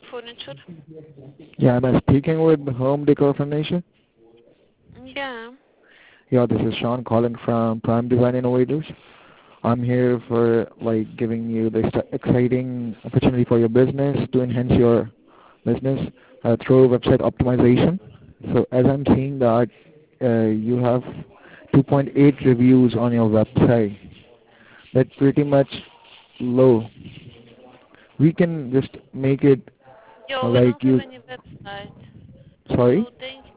furniture? Yeah, am I speaking with Home Decor Nation? Yeah. Yeah, this is Sean calling from Prime Design Innovators. I'm here for giving you this exciting opportunity for your business to enhance your business through website optimization. So as I'm seeing that you have 2.8 reviews on your website, that's pretty much low. We can just make it Yo, we like don't have you. any website. Sorry. So they